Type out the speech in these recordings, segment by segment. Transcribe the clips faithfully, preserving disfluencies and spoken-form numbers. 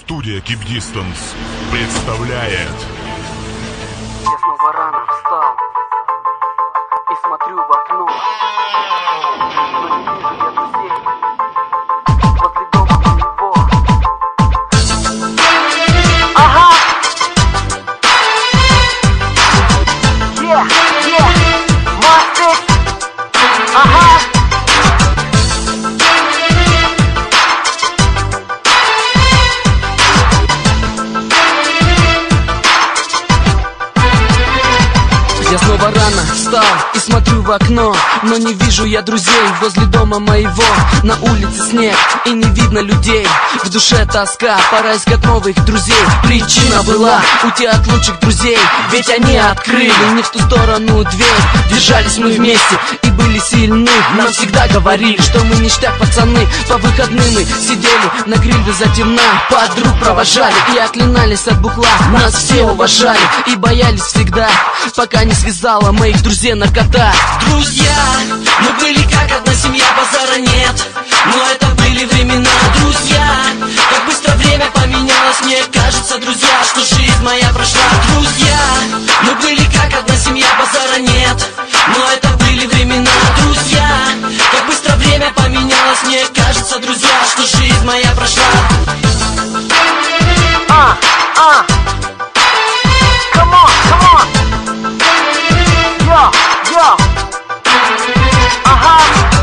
Студия Keep Distance представляет. Я снова рано встал и смотрю в окно, но не вижу я друзей возле дома моего. Ага! Yeah, yeah, Mastix! Ага! Я снова рано встал и смотрю в окно, но не вижу я друзей возле дома моего. На улице снег и не видно людей, в душе тоска, пора искать новых друзей. Причина была уйти от лучших друзей, ведь они открыли не в ту сторону дверь. Держались мы вместе и были сильны, нам всегда говорили, что мы ништяк пацаны. По выходным мы сидели на гриле за темна, подруг провожали и оклинались от бухла. Нас все уважали и боялись всегда, пока не связала моих друзей наркота. Друзья, мы были как одна семья, базара нет, но это были времена. Друзья, как быстро время поменялось, мне кажется, друзья, что жизнь моя прошла. Друзья, мы были как одна семья, базара нет, но это были времена. Друзья, как быстро время поменялось, мне кажется, друзья, что жизнь моя прошла. А, а, come on, come on. Yo, yo. Ага.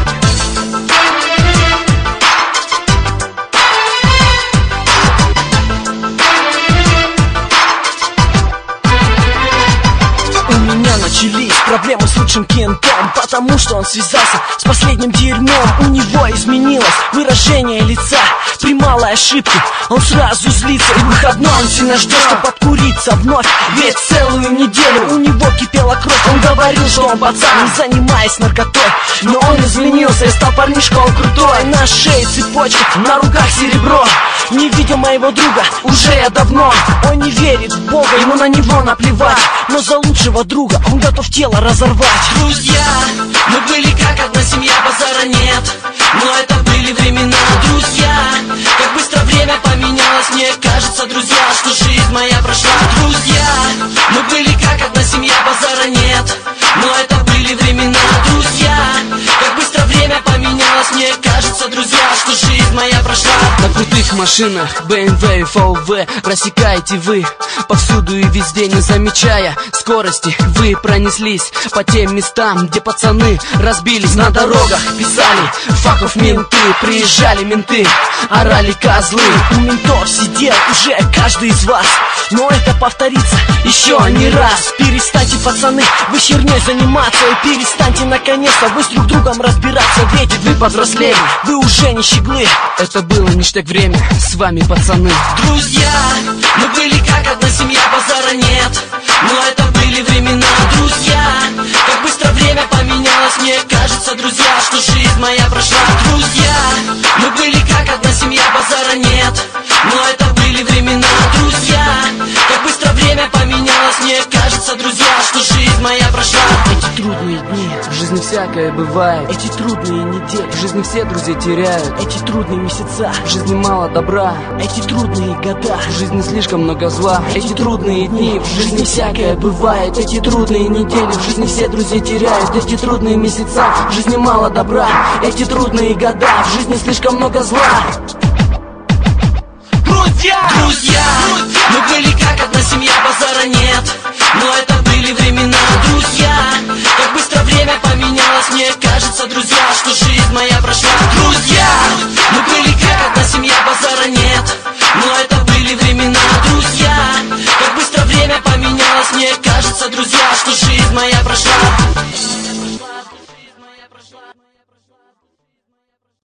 У меня начались проблемы с лучшим кентом, потому что он связался с последним дерьмом. У него изменилось выражение лица при малой ошибке. Он сразу злится, и выходной он сильно ждет, чтобы обкуриться вновь. Ведь целую неделю у него кипела кровь. Он говорил, что он пацан, не занимаясь наркотой, но он изменился и стал парнишка, он крутой. На шее цепочка, на руках серебро. Не видел моего друга уже я давно. Он не верит в Бога, ему на него наплевать, но за лучшего друга он готов тело разорвать. Друзья, мы были как одна семья, базара нет, но это были времена. Друзья, как быстро время поменялось, мне кажется, друзья, что жизнь моя прошла. Друзья, мы были как одна семья, базара нет, но это были времена. Друзья, как быстро время поменялось, мне кажется, друзья, что жизнь моя прошла. На крутых машинах бэ эм вэ и эф вэ рассекаете вы повсюду и везде, не замечая скорости. Вы пронеслись по тем местам, где пацаны разбились. На дорогах писали факов менты, приезжали менты, орали козлы. У ментов сидел уже каждый из вас, но это повторится еще не раз. Перестаньте, пацаны, вы херней заниматься, и перестаньте наконец-то вы с друг другом разбираться. Ведь вы повзрослели, вы уже не щеглы. Это было ништяк время, с вами пацаны. Друзья, мы были как одна семья, базара нет, но это были времена. Друзья, как быстро время поменялось, мне кажется, друзья, что жизнь моя прошла. Друзья, мы были как одна семья, базара нет, но это были времена. Друзья, как быстро время поменялось, мне кажется, друзья, что жизнь моя прошла. Эти трудные дни, в жизни всякое бывает. Эти трудные недели, в жизни все друзей теряют. Эти трудные месяца, в жизни мало добра. Эти трудные года, в жизни слишком много зла. Эти трудные дни, в жизни всякое бывает. Эти трудные недели, в жизни все друзей теряют. Эти трудные месяца, в жизни мало добра. Эти трудные года, в жизни слишком много зла. Друзья! Друзья! Мы были как одна семья, базара нет, но это были времена. Друзья, как быстро время поменялось, мне кажется, друзья, что жизнь моя прошла. Друзья, мы были как одна семья, базара нет, но это были времена. Друзья, как быстро время поменялось, мне кажется, друзья, что жизнь моя прошла.